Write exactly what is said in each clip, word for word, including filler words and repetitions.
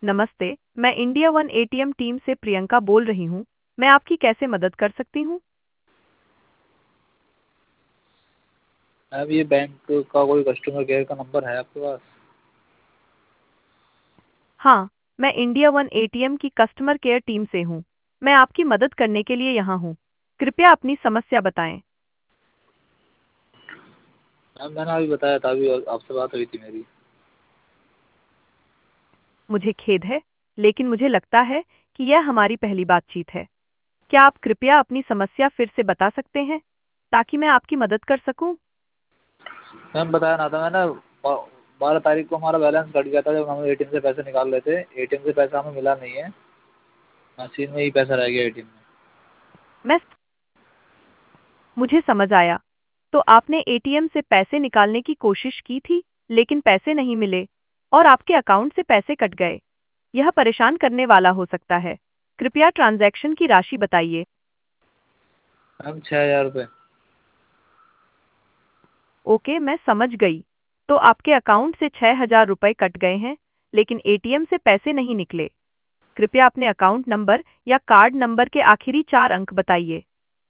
नमस्ते, मैं India one ATM team से प्रियंका बोल रही हूँ। मैं आपकी कैसे मदद कर सकती हूँ? मैम ये बैंक का कोई कस्टमर केयर का नंबर है आपके पास? हाँ, मैं इंडिया वन एटीएम की कस्टमर केयर टीम से हूँ। मैं आपकी मदद करने के लिए यहाँ हूँ। कृपया अपनी समस्या बताएं। मैम मैंने अभी बताया था, अभी आपसे बात हुई थी मेरी। मुझे खेद है, लेकिन मुझे लगता है कि यह हमारी पहली बातचीत है। क्या आप कृपया अपनी समस्या फिर से बता सकते हैं, ताकि मैं आपकी मदद कर सकूं? मैम बताया ना था मैंने, बारह तारीख को हमारा बैलेंस कट गया था जब हम एटीएम से पैसे निकाल रहे थे। एटीएम से पैसा हमें मिला नहीं है, मशीन में ही पैसा रह गया एटीएम में। मैं मुझे समझ आया। तो आपने एटीएम से पैसे निकालने की कोशिश की थी, लेकिन पैसे नहीं मिले और आपके अकाउंट से पैसे कट गए। यह परेशान करने वाला हो सकता है। कृपया ट्रांजैक्शन की राशि बताइए। मैम छः हज़ार रुपये। ओके, मैं समझ गई। तो आपके अकाउंट से छह हजार रुपये कट गए हैं, लेकिन एटीएम से पैसे नहीं निकले। कृपया अपने अकाउंट नंबर या कार्ड नंबर के आखिरी चार अंक बताइए।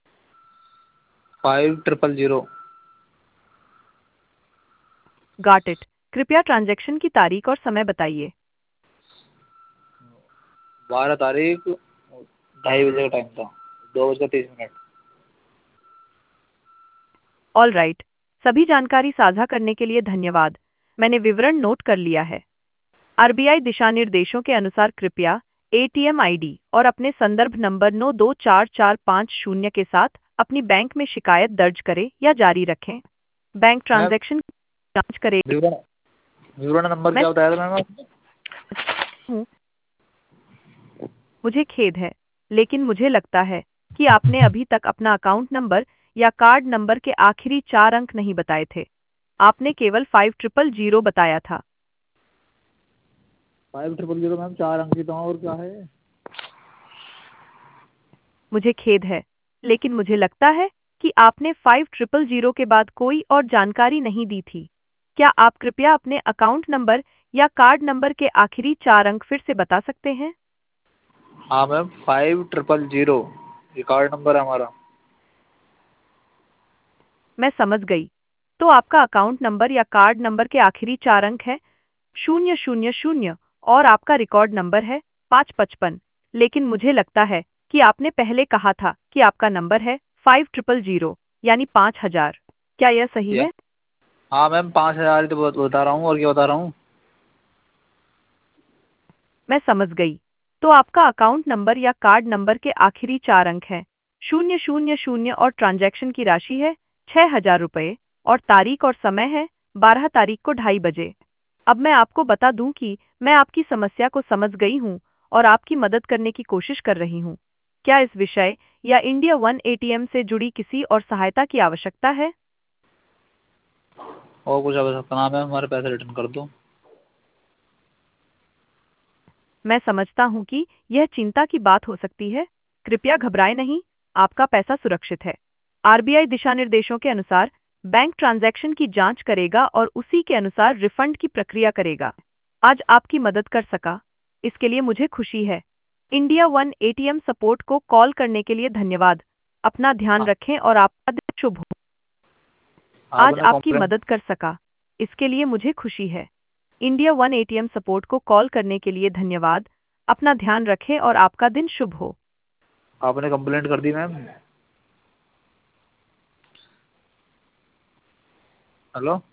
Five triple zero. Got it. कृपया ट्रांजैक्शन की तारीख और समय बताइए। बारह तारीख, ढाई बजे का टाइम था, दो बजकर तीस मिनट। All right. सभी जानकारी साझा करने के लिए धन्यवाद। मैंने विवरण नोट कर लिया है। आरबीआई दिशा निर्देशों के अनुसार कृपया एटीएम आईडी और अपने संदर्भ नंबर नौ दो चार चार पाँच शून्य के साथ अपनी बैंक में शिकायत दर्ज करें या जारी रखें। बैंक मैम ट्रांजैक्शन की जांच करेगी। विवरण विवरण नंबर मैं क्या बताया था मैम आपने? हूँ, मुझे खेद है, लेकिन मुझे लगता है कि आपने अभी तक अपना अकाउंट नंबर या कार्ड नंबर के आखिरी चार अंक नहीं बताए थे। आपने केवल फाइव ट्रिपल जीरो बताया था। फाइव ट्रिपल जीरो मैम, चार अंक ही तो हैं, और क्या है? मुझे खेद है, लेकिन मुझे लगता है कि आपने फाइव ट्रिपल जीरो के बाद कोई और जानकारी नहीं दी थी। क्या आप कृपया अपने अकाउंट नंबर या कार्ड नंबर के आखिरी चार अंक फिर से बता सकते हैं? हाँ मैम, फाइव ट्रिपल जीरो ये कार्ड नंबर है हमारा। मैं समझ गई। तो आपका अकाउंट नंबर या कार्ड नंबर के आखिरी चार अंक है शून्य शून्य शून्य और आपका रिकॉर्ड नंबर है पाँच पचपन। लेकिन मुझे लगता है कि आपने पहले कहा था कि आपका नंबर है फाइव ट्रिपल जीरो, यानी पाँच हजार। क्या यह सही या है? हाँ मैम, पाँच हज़ार ही तो बत- बता रहा हूँ, और क्या बता रहा हूँ? मैं समझ गई। तो आपका अकाउंट नंबर या कार्ड नंबर के आखिरी चार अंक हैं शून्य शून्य शून्य और ट्रांजैक्शन की राशि है छह हजार रुपये और तारीख और समय है बारह तारीख को ढाई बजे। अब मैं आपको बता दूं कि मैं आपकी समस्या को समझ गई हूं और आपकी मदद करने की कोशिश कर रही हूं। क्या इस विषय या इंडिया वन एटीएम से जुड़ी किसी और सहायता की आवश्यकता है? और कुछ आवश्यकता ना मैम, हमारे पैसे रिटर्न कर दो। मैं समझता हूं कि यह चिंता की बात हो सकती है। कृपया घबराएं नहीं, आपका पैसा सुरक्षित है। आरबीआई दिशा निर्देशों के अनुसार बैंक ट्रांजैक्शन की जांच करेगा और उसी के अनुसार रिफंड की प्रक्रिया करेगा। आज आपकी मदद कर सका, इसके लिए मुझे खुशी है। इंडिया वन एटीएम सपोर्ट को कॉल करने के लिए धन्यवाद। अपना ध्यान हाँ, रखें और आपका दिन शुभ हो। आज आपने आपकी कंप्लेंट मदद कर सका, इसके लिए मुझे खुशी है। इंडिया वन एटीएम सपोर्ट को कॉल करने के लिए धन्यवाद। अपना ध्यान रखें और आपका दिन शुभ हो। आपने कंप्लेंट कर दी मैम? हेलो।